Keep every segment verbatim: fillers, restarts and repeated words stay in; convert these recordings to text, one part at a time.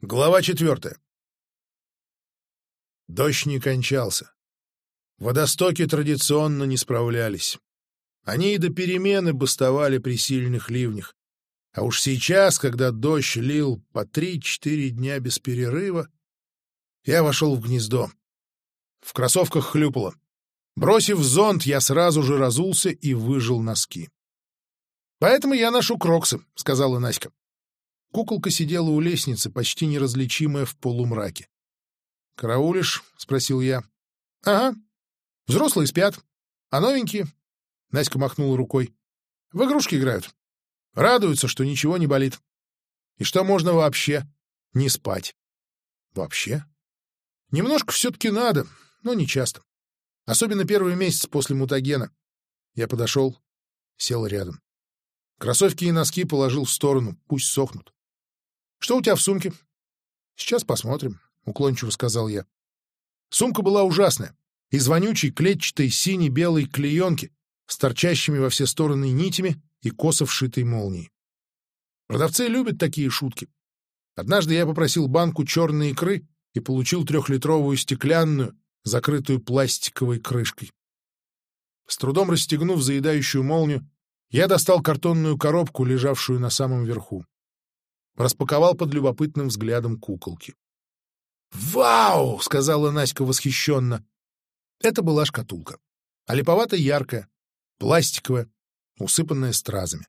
Глава четвертая. Дождь не кончался. Водостоки традиционно не справлялись. Они и до перемены бастовали при сильных ливнях. А уж сейчас, когда дождь лил по три-четыре дня без перерыва, я вошел в гнездо. В кроссовках хлюпало. Бросив зонт, я сразу же разулся и выжил носки. «Поэтому я ношу кроксы», — сказала Наська. Куколка сидела у лестницы, почти неразличимая в полумраке. «Караулишь?» — спросил я. «Ага. Взрослые спят, а новенькие...» Наська махнула рукой. «В игрушки играют. Радуются, что ничего не болит. И что можно вообще не спать». «Вообще?» «Немножко все-таки надо, но не часто. Особенно первый месяц после мутагена». Я подошел, сел рядом. Кроссовки и носки положил в сторону, пусть сохнут. «Что у тебя в сумке?» «Сейчас посмотрим», — уклончиво сказал я. Сумка была ужасная, из вонючей клетчатой сине-белой клеенки с торчащими во все стороны нитями и косо вшитой молнией. Продавцы любят такие шутки. Однажды я попросил банку черной икры и получил трехлитровую стеклянную, закрытую пластиковой крышкой. С трудом расстегнув заедающую молнию, я достал картонную коробку, лежавшую на самом верху. Распаковал под любопытным взглядом куколки. «Вау!» — сказала Наська восхищенно. Это была шкатулка. А липовато-яркая, пластиковая, усыпанная стразами.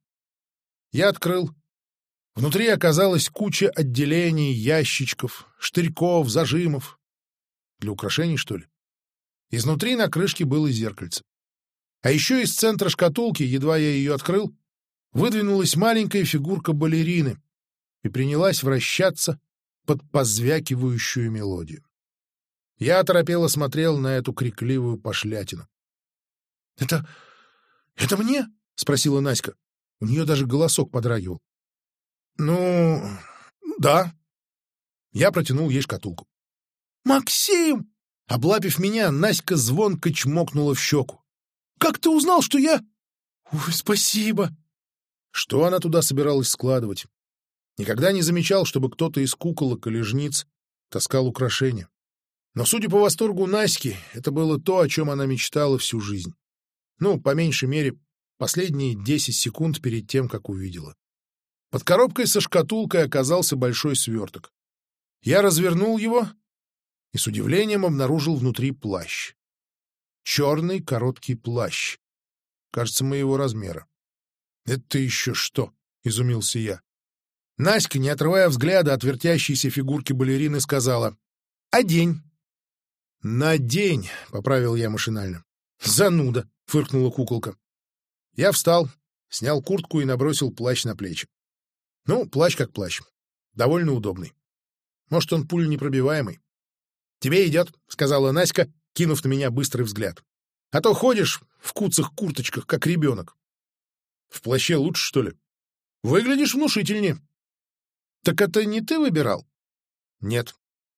Я открыл. Внутри оказалась куча отделений, ящичков, штырьков, зажимов. Для украшений, что ли? Изнутри на крышке было зеркальце. А еще из центра шкатулки, едва я ее открыл, выдвинулась маленькая фигурка балерины и принялась вращаться под позвякивающую мелодию. Я оторопело смотрел на эту крикливую пошлятину. — Это... это мне? — спросила Наська. У нее даже голосок подрагивал. — Ну... да. Я протянул ей шкатулку. — Максим! — облапив меня, Наська звонко чмокнула в щеку. — Как ты узнал, что я... — Ой, спасибо! Что она туда собиралась складывать? Никогда не замечал, чтобы кто-то из куколок или жниц таскал украшения. Но, судя по восторгу Наськи, это было то, о чем она мечтала всю жизнь. Ну, по меньшей мере, последние десять секунд перед тем, как увидела. Под коробкой со шкатулкой оказался большой сверток. Я развернул его и с удивлением обнаружил внутри плащ. Черный короткий плащ. Кажется, моего размера. «Это еще что?» — изумился я. Наська, не отрывая взгляда от вертящейся фигурки балерины, сказала: «Одень». «Надень», — поправил я машинально. «Зануда», — фыркнула куколка. Я встал, снял куртку и набросил плащ на плечи. Ну, плащ как плащ. Довольно удобный. Может, он пуленепробиваемый. «Тебе идет», — сказала Наська, кинув на меня быстрый взгляд. «А то ходишь в куцах-курточках, как ребенок». «В плаще лучше, что ли?» «Выглядишь внушительнее». «Так это не ты выбирал?» «Нет».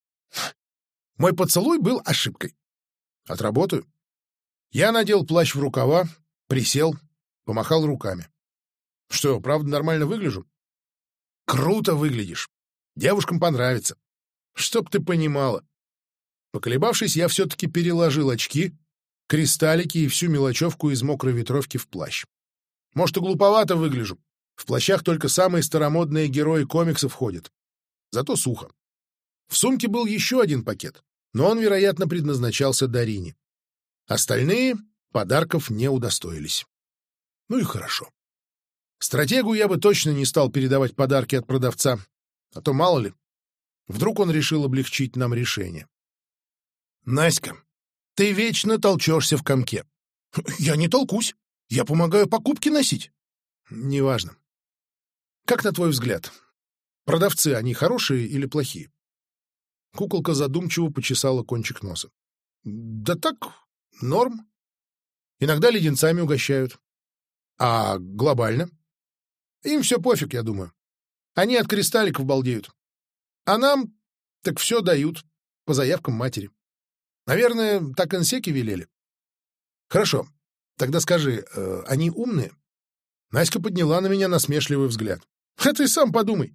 «Мой поцелуй был ошибкой». «Отработаю». Я надел плащ в рукава, присел, помахал руками. «Что, правда нормально выгляжу?» «Круто выглядишь. Девушкам понравится. Чтоб ты понимала». Поколебавшись, я все-таки переложил очки, кристаллики и всю мелочевку из мокрой ветровки в плащ. Может, и глуповато выгляжу. В плащах только самые старомодные герои комиксов ходят. Зато сухо. В сумке был еще один пакет, но он, вероятно, предназначался Дарине. Остальные подарков не удостоились. Ну и хорошо. Стратегу я бы точно не стал передавать подарки от продавца, а то мало ли. Вдруг он решил облегчить нам решение. «Наська, ты вечно толчешься в комке». «Я не толкусь. Я помогаю покупки носить». «Неважно. Как на твой взгляд, продавцы, они хорошие или плохие?» Куколка задумчиво почесала кончик носа. «Да так, норм. Иногда леденцами угощают. А глобально? Им все пофиг, я думаю. Они от кристалликов балдеют. А нам так все дают, по заявкам матери. Наверное, так инсеки велели. Хорошо, тогда скажи, э, они умные?» Наська подняла на меня насмешливый взгляд. «А ты сам подумай.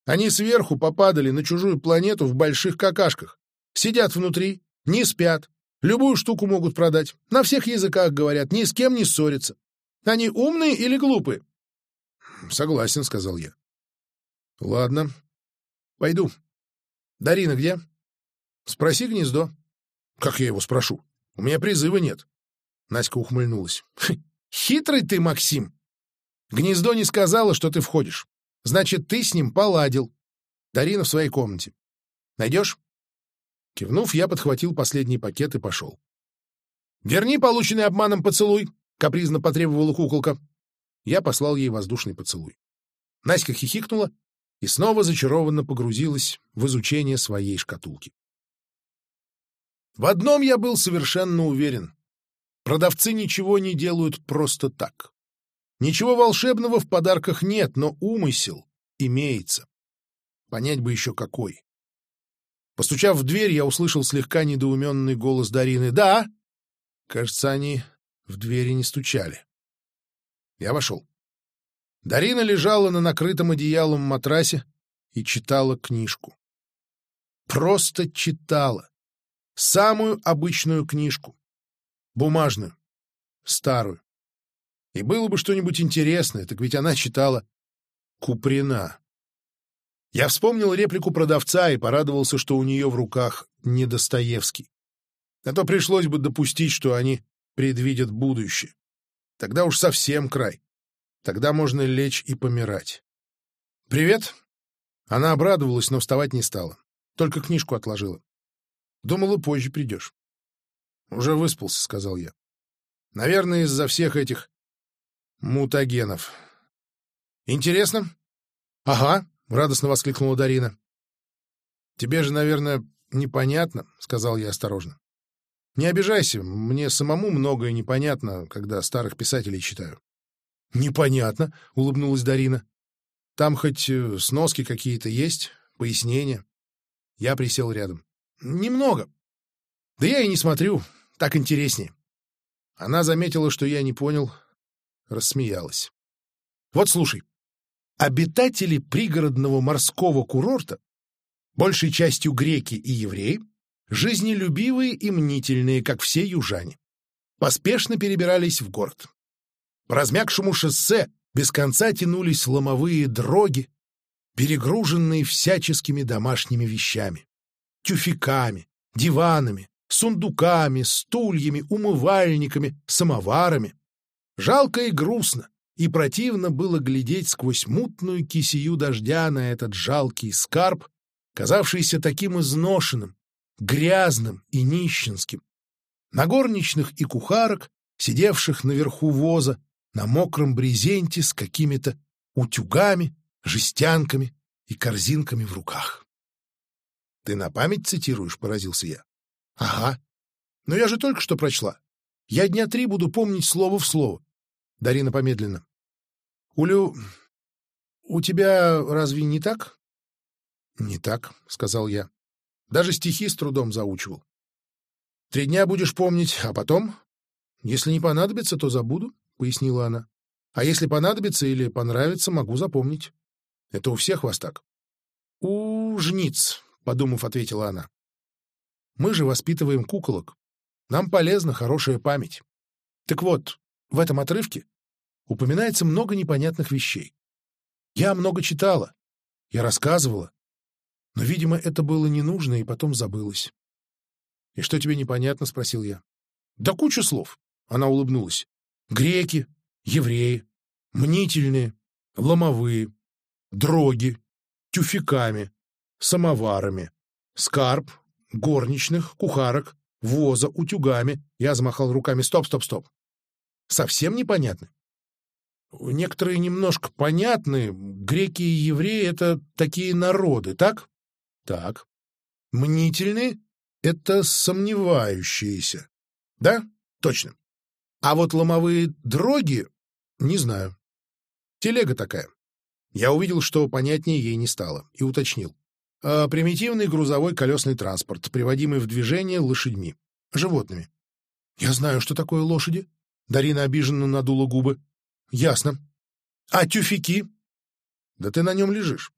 Они сверху попадали на чужую планету в больших какашках. Сидят внутри, не спят. Любую штуку могут продать. На всех языках говорят, ни с кем не ссорятся. Они умные или глупые? Согласен, сказал я. Ладно, пойду. Дарина где? Спроси гнездо. Как я его спрошу? У меня призыва нет. Наська ухмыльнулась. Хитрый ты, Максим. Гнездо не сказала, что ты входишь. Значит, ты с ним поладил. Дарина в своей комнате. Найдешь? Кивнув, я подхватил последний пакет и пошел. «Верни полученный обманом поцелуй!» — капризно потребовала куколка. Я послал ей воздушный поцелуй. Наська хихикнула и снова зачарованно погрузилась в изучение своей шкатулки. В одном я был совершенно уверен. Продавцы ничего не делают просто так. Ничего волшебного в подарках нет, но умысел имеется. Понять бы еще какой. Постучав в дверь, я услышал слегка недоуменный голос Дарины. «Да!» Кажется, они в двери не стучали. Я вошел. Дарина лежала на накрытом одеялом матрасе и читала книжку. Просто читала. Самую обычную книжку. Бумажную. Старую. И было бы что-нибудь интересное, так ведь она читала Куприна. Я вспомнил реплику продавца и порадовался, что у нее в руках не Достоевский. А то пришлось бы допустить, что они предвидят будущее. Тогда уж совсем край. Тогда можно лечь и помирать. «Привет!» Она обрадовалась, но вставать не стала. Только книжку отложила. Думала, позже придешь. «Уже выспался», — сказал я. «Наверное, из-за всех этих мутагенов». «Интересно?» «Ага», — радостно воскликнула Дарина. «Тебе же, наверное, непонятно», — сказал я осторожно. «Не обижайся, мне самому многое непонятно, когда старых писателей читаю». «Непонятно», — улыбнулась Дарина. «Там хоть сноски какие-то есть, пояснения?» Я присел рядом. «Немного. Да я и не смотрю, так интереснее». Она заметила, что я не понял, рассмеялась. «Вот слушай. Обитатели пригородного морского курорта, большей частью греки и евреи, жизнелюбивые и мнительные, как все южане, поспешно перебирались в город. По размягшему шоссе без конца тянулись ломовые дроги, перегруженные всяческими домашними вещами, тюфяками, диванами, сундуками, стульями, умывальниками, самоварами. Жалко и грустно, и противно было глядеть сквозь мутную кисею дождя на этот жалкий скарб, казавшийся таким изношенным, грязным и нищенским. На горничных и кухарок, сидевших наверху воза, на мокром брезенте с какими-то утюгами, жестянками и корзинками в руках. — Ты на память цитируешь? — поразился я. — Ага. Но я же только что прочла. Я дня три буду помнить слово в слово. Дарина помедленно. — Улю, у тебя разве не так? — Не так, — сказал я. Даже стихи с трудом заучивал. — Три дня будешь помнить, а потом? Если не понадобится, то забуду, — пояснила она. — А если понадобится или понравится, могу запомнить. Это у всех вас так? — У жниц, — подумав, ответила она. — Мы же воспитываем куколок. Нам полезна хорошая память. Так вот, в этом отрывке упоминается много непонятных вещей. Я много читала, я рассказывала, но, видимо, это было не нужно и потом забылось. — И что тебе непонятно? — спросил я. — Да куча слов. Она улыбнулась. Греки, евреи, мнительные, ломовые, дроги, тюфяками, самоварами, скарб, горничных, кухарок, воза, утюгами. Я замахал руками. Стоп, стоп, стоп. Совсем непонятны? Некоторые немножко понятны. Греки и евреи — это такие народы, так? Так. Мнительные — это сомневающиеся. Да? Точно. А вот ломовые дроги — не знаю. Телега такая. Я увидел, что понятнее ей не стало, и уточнил. А примитивный грузовой колесный транспорт, приводимый в движение лошадьми, животными. Я знаю, что такое лошади. Дарина обиженно надула губы. Ясно. А тюфяки? Да ты на нем лежишь.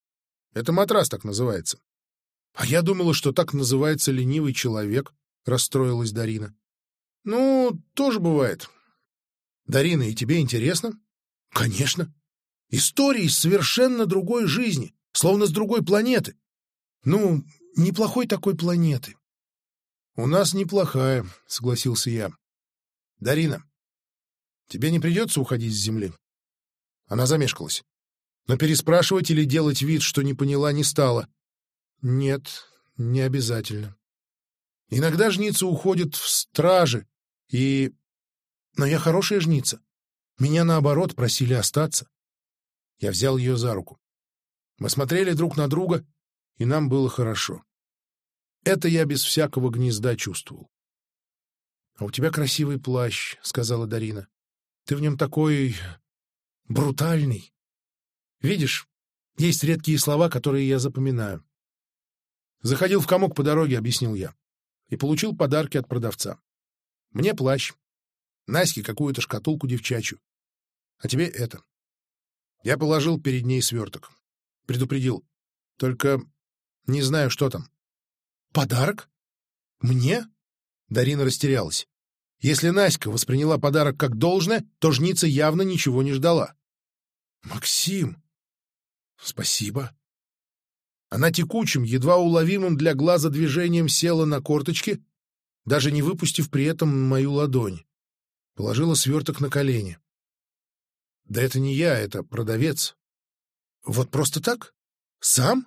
Это матрас так называется. А я думала, что так называется ленивый человек, расстроилась Дарина. Ну, тоже бывает. Дарина, и тебе интересно? Конечно. Истории из совершенно другой жизни, словно с другой планеты. Ну, неплохой такой планеты. У нас неплохая, согласился я. Дарина, тебе не придется уходить с Земли? Она замешкалась. Но переспрашивать или делать вид, что не поняла, не стала. Нет, не обязательно. Иногда жницы уходят в стражи, и... Но я хорошая жница. Меня, наоборот, просили остаться. Я взял ее за руку. Мы смотрели друг на друга, и нам было хорошо. Это я без всякого гнезда чувствовал. — А у тебя красивый плащ, — сказала Дарина. — Ты в нем такой... брутальный. Видишь, есть редкие слова, которые я запоминаю. Заходил в комок по дороге, — объяснил я, и получил подарки от продавца. Мне плащ, Наське какую-то шкатулку девчачью, а тебе это. Я положил перед ней сверток. Предупредил. Только не знаю, что там. Подарок? Мне? Дарина растерялась. Если Наська восприняла подарок как должное, то жница явно ничего не ждала. Максим! Спасибо. Она текучим, едва уловимым для глаза движением села на корточки, даже не выпустив при этом мою ладонь. Положила сверток на колени. Да это не я, это продавец. Вот просто так? Сам?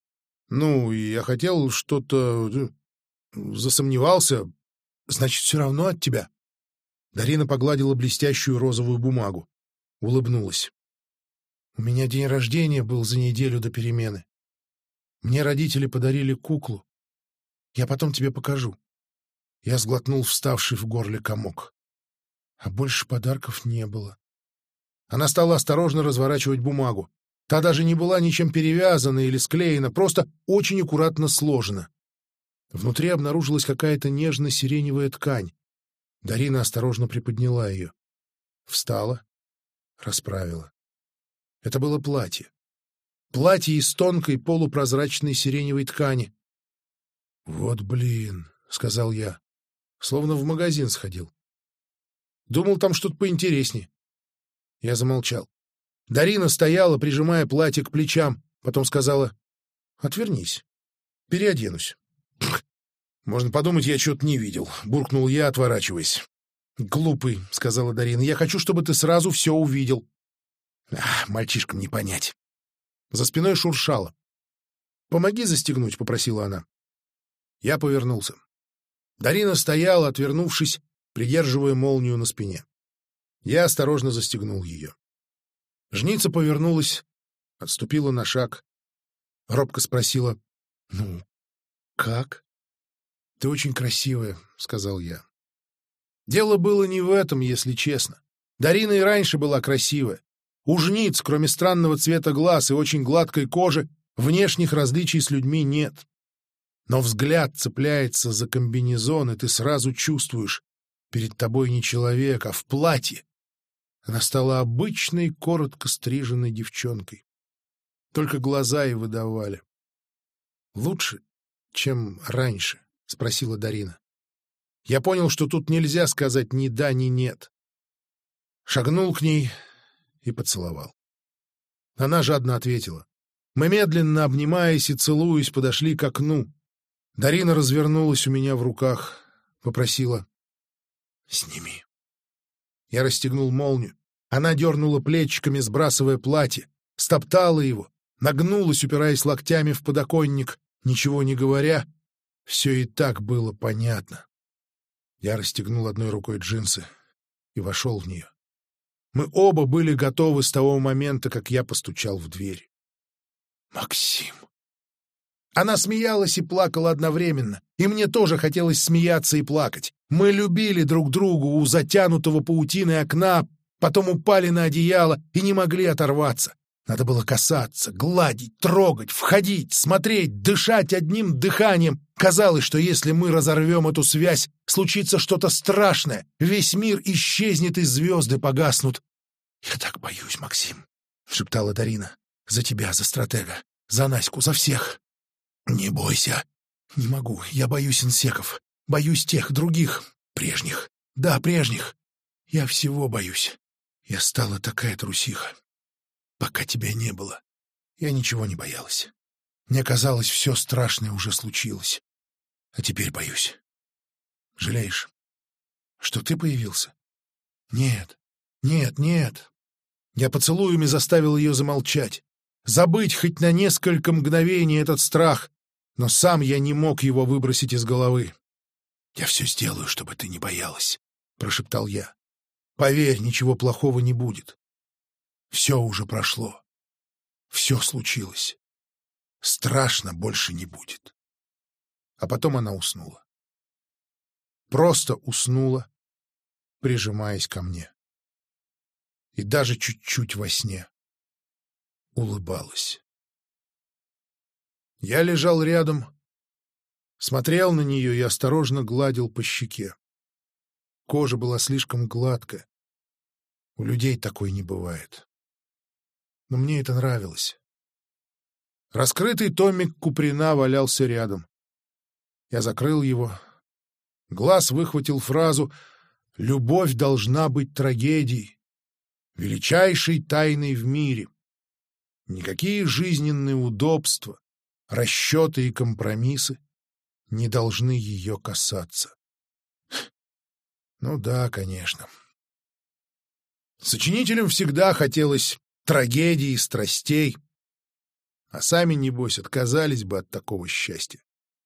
Ну, я хотел что-то... засомневался. Значит, все равно от тебя. Дарина погладила блестящую розовую бумагу. Улыбнулась. У меня день рождения был за неделю до перемены. Мне родители подарили куклу. Я потом тебе покажу. Я сглотнул вставший в горле комок. А больше подарков не было. Она стала осторожно разворачивать бумагу. Та даже не была ничем перевязана или склеена, просто очень аккуратно сложена. Внутри обнаружилась какая-то нежно-сиреневая ткань. Дарина осторожно приподняла ее. Встала, расправила. Это было платье. Платье из тонкой полупрозрачной сиреневой ткани. «Вот блин», — сказал я, словно в магазин сходил. Думал, там что-то поинтереснее. Я замолчал. Дарина стояла, прижимая платье к плечам, потом сказала: «Отвернись, переоденусь». «Можно подумать, я что-то не видел», — буркнул я, отворачиваясь. «Глупый», — сказала Дарина, — «я хочу, чтобы ты сразу все увидел». Ах, мальчишкам не понять. За спиной шуршало. «Помоги застегнуть», — попросила она. Я повернулся. Дарина стояла, отвернувшись, придерживая молнию на спине. Я осторожно застегнул ее. Жница повернулась, отступила на шаг. Робко спросила: «Ну, как?» «Ты очень красивая», — сказал я. Дело было не в этом, если честно. Дарина и раньше была красивая. У жниц, кроме странного цвета глаз и очень гладкой кожи, внешних различий с людьми нет. Но взгляд цепляется за комбинезон, и ты сразу чувствуешь, перед тобой не человек, а в платье. Она стала обычной, коротко стриженной девчонкой. Только глаза и выдавали. «Лучше, чем раньше?» — спросила Дарина. Я понял, что тут нельзя сказать ни да, ни нет. Шагнул к ней и поцеловал. Она жадно ответила. Мы, медленно обнимаясь и целуясь, подошли к окну. Дарина развернулась у меня в руках, попросила: «Сними». Я расстегнул молнию. Она дернула плечиками, сбрасывая платье, стоптала его, нагнулась, упираясь локтями в подоконник, ничего не говоря. Все и так было понятно. Я расстегнул одной рукой джинсы и вошел в нее. Мы оба были готовы с того момента, как я постучал в дверь. «Максим!» Она смеялась и плакала одновременно, и мне тоже хотелось смеяться и плакать. Мы любили друг друга у затянутого паутиной окна, потом упали на одеяло и не могли оторваться. Надо было касаться, гладить, трогать, входить, смотреть, дышать одним дыханием. Казалось, что если мы разорвем эту связь, случится что-то страшное, весь мир исчезнет и звезды погаснут. «Я так боюсь, Максим», — шептала Дарина, — «за тебя, за стратега. За Наську, за всех. Не бойся. Не могу. Я боюсь инсеков. Боюсь тех, других, прежних. Да, прежних. Я всего боюсь. Я стала такая трусиха. Пока тебя не было, я ничего не боялась. Мне казалось, все страшное уже случилось. А теперь боюсь. Жалеешь, что ты появился? Нет, нет, нет. Я поцелуями заставил ее замолчать, забыть хоть на несколько мгновений этот страх, но сам я не мог его выбросить из головы. «Я все сделаю, чтобы ты не боялась», — прошептал я. «Поверь, ничего плохого не будет. Все уже прошло. Все случилось. Страшно больше не будет». А потом она уснула. Просто уснула, прижимаясь ко мне. И даже чуть-чуть во сне улыбалась. Я лежал рядом, смотрел на нее и осторожно гладил по щеке. Кожа была слишком гладкая. У людей такой не бывает. Но мне это нравилось. Раскрытый томик Куприна валялся рядом. Я закрыл его. Глаз выхватил фразу «Любовь должна быть трагедией, величайшей тайной в мире. Никакие жизненные удобства, расчеты и компромиссы не должны ее касаться». Ну да, конечно. Сочинителям всегда хотелось трагедии, страстей, а сами, небось, отказались бы от такого счастья.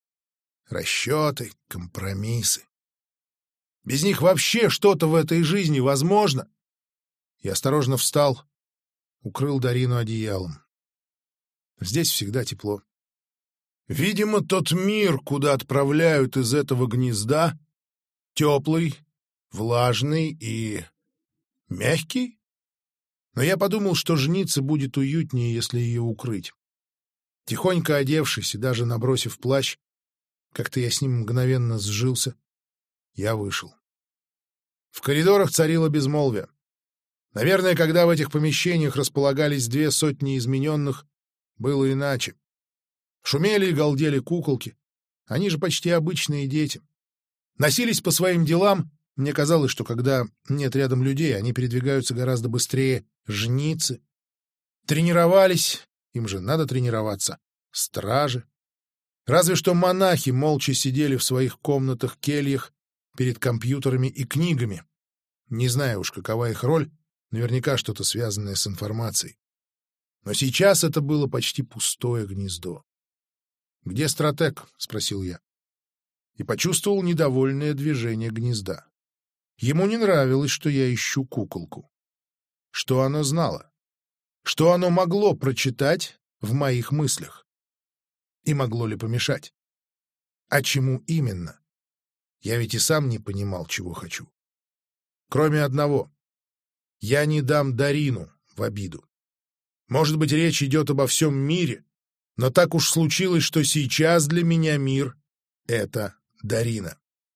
Расчеты, компромиссы. Без них вообще что-то в этой жизни возможно. Я осторожно встал, укрыл Дарину одеялом. Здесь всегда тепло. Видимо, тот мир, куда отправляют из этого гнезда, теплый, влажный и мягкий. Но я подумал, что жнице будет уютнее, если ее укрыть. Тихонько одевшись и даже набросив плащ, как-то я с ним мгновенно сжился, я вышел. В коридорах царило безмолвие. Наверное, когда в этих помещениях располагались две сотни измененных, было иначе. Шумели и галдели куколки. Они же почти обычные дети. Носились по своим делам. Мне казалось, что когда нет рядом людей, они передвигаются гораздо быстрее. Жницы. Тренировались. Им же надо тренироваться. Стражи. Разве что монахи молча сидели в своих комнатах-кельях перед компьютерами и книгами. Не знаю уж, какова их роль, наверняка что-то связанное с информацией. Но сейчас это было почти пустое гнездо. «Где стратег?» — спросил я. И почувствовал недовольное движение гнезда. Ему не нравилось, что я ищу куколку. Что оно знало? Что оно могло прочитать в моих мыслях? И могло ли помешать? А чему именно? Я ведь и сам не понимал, чего хочу. Кроме одного. Я не дам Дарину в обиду. Может быть, речь идет обо всем мире, но так уж случилось, что сейчас для меня мир — это Дарина.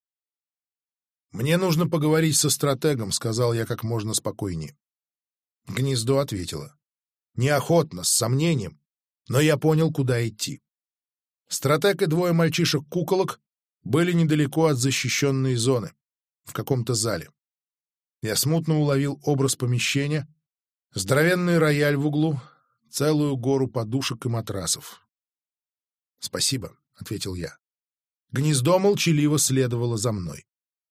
«Мне нужно поговорить со стратегом», — сказал я как можно спокойнее. Гнездо ответило. Неохотно, с сомнением, но я понял, куда идти. Стратег и двое мальчишек-куколок были недалеко от защищенной зоны, в каком-то зале. Я смутно уловил образ помещения, здоровенный рояль в углу, целую гору подушек и матрасов. «Спасибо», — ответил я. Гнездо молчаливо следовало за мной.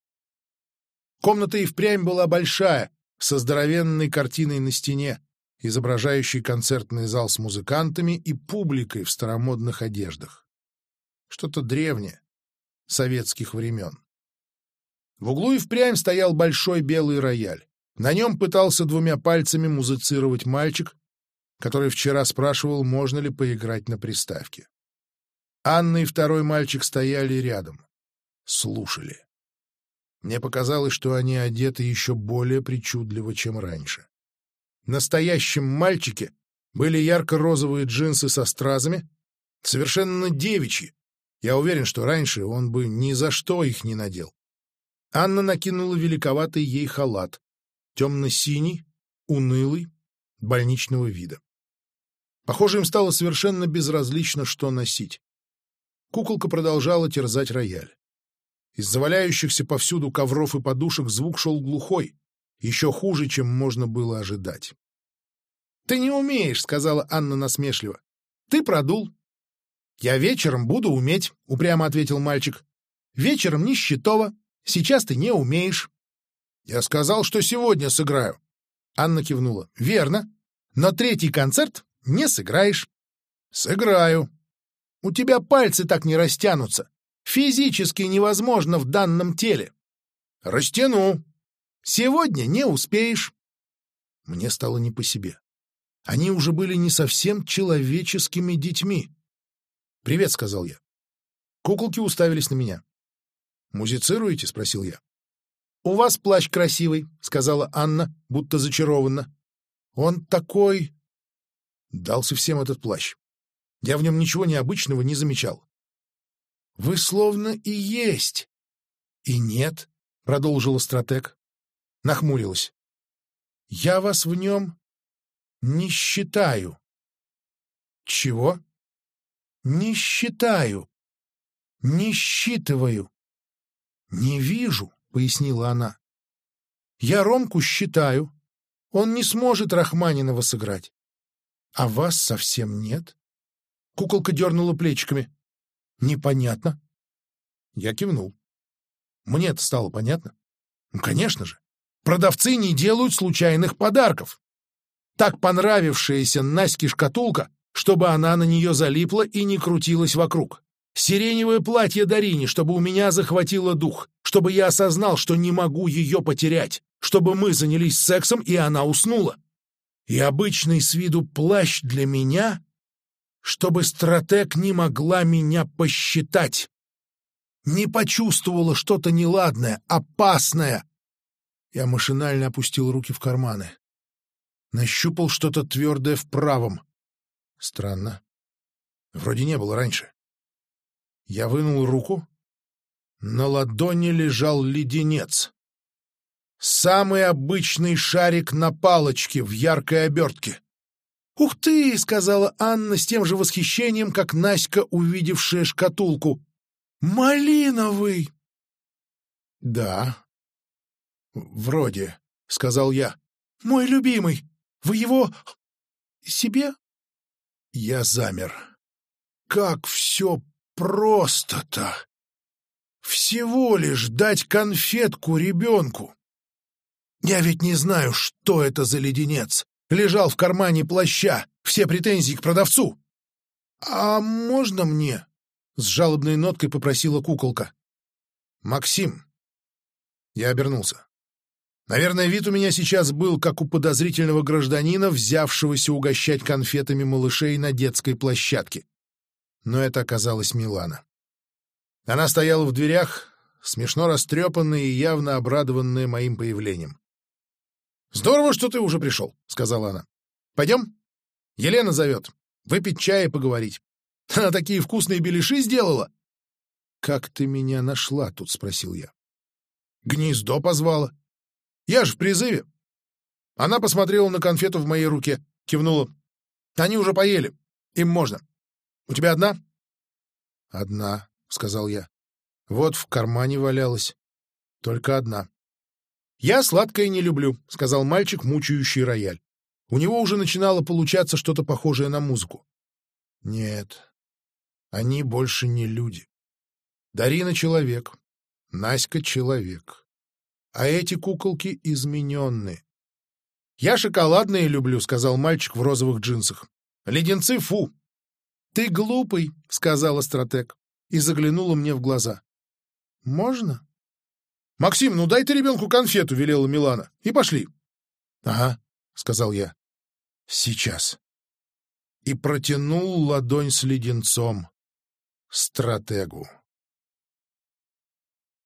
Комната и впрямь была большая, со здоровенной картиной на стене, изображающей концертный зал с музыкантами и публикой в старомодных одеждах. Что-то древнее, советских времен. В углу и впрямь стоял большой белый рояль. На нем пытался двумя пальцами музицировать мальчик, который вчера спрашивал, можно ли поиграть на приставке. Анна и второй мальчик стояли рядом, слушали. Мне показалось, что они одеты еще более причудливо, чем раньше. В настоящем мальчике были ярко-розовые джинсы со стразами, совершенно девичьи. Я уверен, что раньше он бы ни за что их не надел. Анна накинула великоватый ей халат, темно-синий, унылый, больничного вида. Похоже, им стало совершенно безразлично, что носить. Куколка продолжала терзать рояль. Из заваляющихся повсюду ковров и подушек звук шел глухой, еще хуже, чем можно было ожидать. — Ты не умеешь, — сказала Анна насмешливо. — Ты продул. — Я вечером буду уметь, — упрямо ответил мальчик. — Вечером нищетово. Сейчас ты не умеешь. — Я сказал, что сегодня сыграю. Анна кивнула. — Верно. Но третий концерт не сыграешь. — Сыграю. — У тебя пальцы так не растянутся. Физически невозможно в данном теле. — Растяну. — Сегодня не успеешь. Мне стало не по себе. Они уже были не совсем человеческими детьми. «Привет», — сказал я. Куколки уставились на меня. «Музицируете?» — спросил я. «У вас плащ красивый», — сказала Анна, будто зачарованно. «Он такой...» Дался всем этот плащ. Я в нем ничего необычного не замечал. «Вы словно и есть». «И нет», — продолжила стратег. Нахмурилась. «Я вас в нем не считаю». «Чего?» «Не считаю. Не считываю». «Не вижу», — пояснила она. «Я Ромку считаю. Он не сможет Рахманинова сыграть. А вас совсем нет?» Куколка дернула плечиками. «Непонятно». Я кивнул. Мне-то стало понятно. Ну, конечно же. Продавцы не делают случайных подарков. Так понравившаяся Наське шкатулка, чтобы она на нее залипла и не крутилась вокруг. Сиреневое платье Дарине, чтобы у меня захватило дух, чтобы я осознал, что не могу ее потерять, чтобы мы занялись сексом, и она уснула. И обычный с виду плащ для меня, чтобы стратег не могла меня посчитать. Не почувствовала что-то неладное, опасное. Я машинально опустил руки в карманы. Нащупал что-то твердое в правом. Странно. Вроде не было раньше. Я вынул руку. На ладони лежал леденец. Самый обычный шарик на палочке в яркой обертке. «Ух ты!» — сказала Анна с тем же восхищением, как Наська, увидевшая шкатулку. «Малиновый!» «Да, вроде», — сказал я. «Мой любимый! Вы его себе?» Я замер. Как все просто-то! Всего лишь дать конфетку ребенку. Я ведь не знаю, что это за леденец. Лежал в кармане плаща. Все претензии к продавцу. «А можно мне?» — с жалобной ноткой попросила куколка. «Максим». Я обернулся. Наверное, вид у меня сейчас был, как у подозрительного гражданина, взявшегося угощать конфетами малышей на детской площадке. Но это оказалась Милана. Она стояла в дверях, смешно растрепанная и явно обрадованная моим появлением. «Здорово, что ты уже пришел», — сказала она. «Пойдем? Елена зовет. Выпить чая и поговорить. Она такие вкусные беляши сделала». «Как ты меня нашла тут?» — спросил я. «Гнездо позвала. Я же в призыве». Она посмотрела на конфету в моей руке, кивнула. «Они уже поели. Им можно. У тебя одна?» «Одна», — сказал я. «Вот в кармане валялась. Только одна». «Я сладкое не люблю», — сказал мальчик, мучающий рояль. У него уже начинало получаться что-то похожее на музыку. «Нет, они больше не люди. Дарина — человек, Наська — человек. А эти куколки измененные». «Я шоколадные люблю», — сказал мальчик в розовых джинсах. «Леденцы — фу». «Ты глупый», — сказала стратег и заглянула мне в глаза. «Можно?» «Максим, ну дай ты ребенку конфету», — велела Милана. «И пошли». «Ага», — сказал я. «Сейчас». И протянул ладонь с леденцом стратегу.